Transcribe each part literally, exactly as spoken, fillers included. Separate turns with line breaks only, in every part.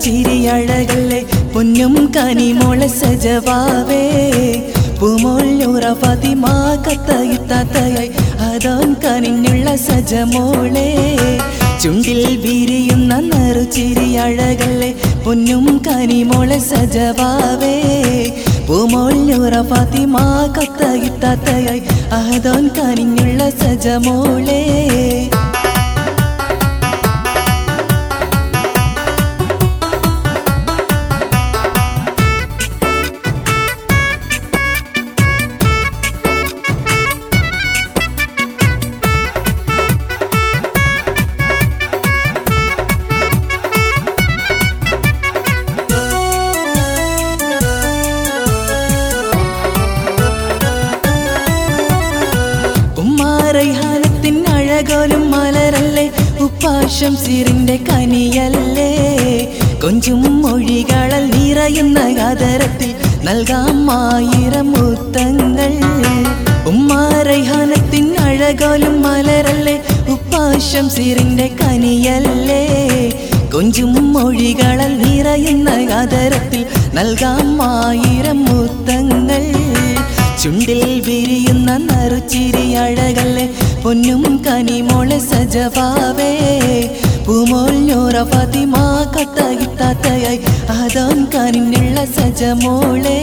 നറുചിരി അഴകല്ലേ പൊന്നും കനിമോളെ സജവാവേ പൂമോൾ നൂറ ഫാത്തിമ കത്തയിത്താത്തയായി അതോൻ കനിഞ്ഞുള്ള സജമോളെ ചുണ്ടിൽ വിരിയുന്ന നറുചിരി അഴകല്ലേ പൊന്നും കനിമോളെ സജവാവേ പൂമോൾ നൂറ ഫാത്തിമ കത്തയിത്താത്തയായി അതോൻ കനിഞ്ഞുള്ള സജമോളെ റൈഹാനത്തിൻ അഴകോലും മലരല്ലേ ഉപ്പാശം സിറിന്റെ കനിയല്ലേ കൊഞ്ചും മൊഴികളൽ നിറയുന്ന ആദരത്തിൽ നൽകാം ആയിരം മുത്തങ്ങൾ ഉമ്മ റൈഹാനത്തിൻ അഴകോലും മലരല്ലേ ഉപ്പാശം സിറിന്റെ കനിയല്ലേ കൊഞ്ചും മൊഴികളൽ നിറയുന്ന ആദരത്തിൽ നൽകാം ആയിരം മുത്തങ്ങൾ ചുണ്ടിൽ വിരിയുന്ന നറുചിരി അഴകല്ലേ പൊന്നും കനിമോളെ സജവാവേ പൂമോൾ നൂറ ഫാത്തിമ കത്തയിത്താത്തയായി അതോൻ കനിഞ്ഞുള്ള സജമോളെ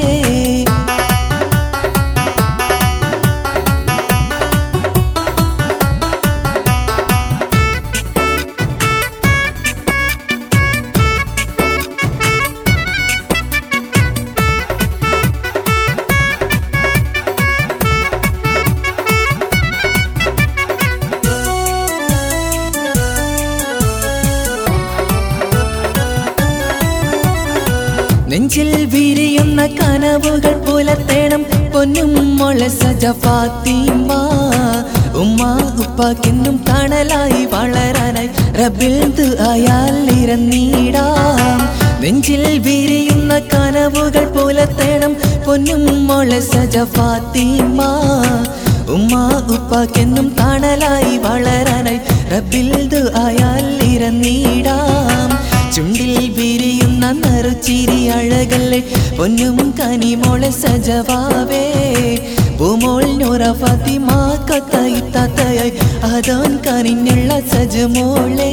നെഞ്ചിൽ വിരിയുന്ന കനവുകൾ പുലർത്തേണം പൊന്നും മോളെ സജ ഫാത്തിമ ഉമ്മ ഉപ്പാക്കെന്നും തണലായി വളരാനായി റബ്ബിൽ ദുആയാൽ ഇരന്നിടാം നെഞ്ചിൽ വിരിയുന്ന കനവുകൾ പുലർത്തേണം പൊന്നും മോളെ സജ ഫാത്തിമ ഉമ്മ ഉപ്പാക്കെന്നും തണലായി വളരാനായി റബ്ബിൽ ദുആയാൽ ഇരന്നിടാം ചുണ്ടിൽ വിരിയുന്ന നറുചിരി അഴകല്ലേ പൊന്നും കനിമോളെ സജവാവേ പൂമോൾ നൂറ ഫാത്തിമ കത്തയിത്താത്തയായി അതോൻ കനിഞ്ഞുള്ള സജമോളെ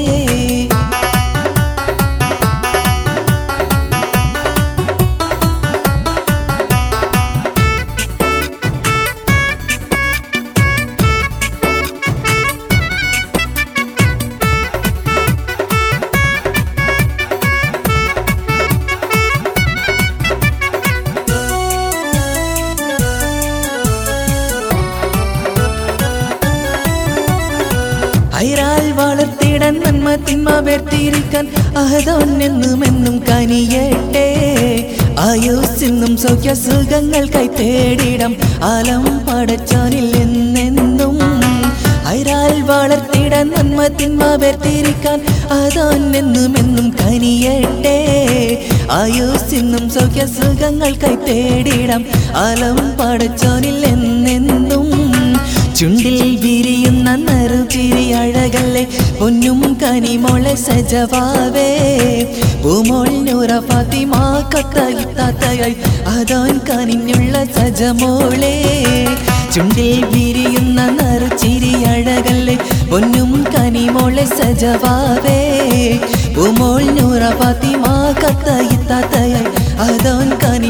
ൈറാൽ വളർത്തിടാൻ നന്മ തിന്മ വേർതിരിക്കാൻ അഹദോൻ എന്നുമെന്നും കനിയട്ടെ ആയുസ്സെന്നും സൗഖ്യ സുഖങ്ങൾക്കായി തേടിടാം ആലം പടച്ചാനിൽ എന്നെന്നും ൈറാൽ വളർത്തിടാൻ നന്മ തിന്മ വേർതിരിക്കാൻ അഹദോൻ എന്നുമെന്നും കനിയട്ടെ ആയുസ്സെന്നും സൗഖ്യ സുഖങ്ങൾക്കായി തേടിടാം ആലം പടച്ചാനിൽ എന്നെന്നും ചുണ്ടിൽ വിരിയുന്ന നറുചിരി അഴകല്ലേ പൊന്നും കനിമോളെ സജവാവേ പൂമോൾ നൂറ ഫാത്തിമ കത്തയിത്താത്തയായി അതോൻ കനിഞ്ഞുള്ള സജമോളെ ചുണ്ടിൽ വിരിയുന്ന നറുചിരി അഴകല്ലേ പൊന്നും കനിമോളെ സജവാവേ പൂമോൾ നൂറ ഫാത്തിമ കത്തയിത്താത്തയായി അതോൻ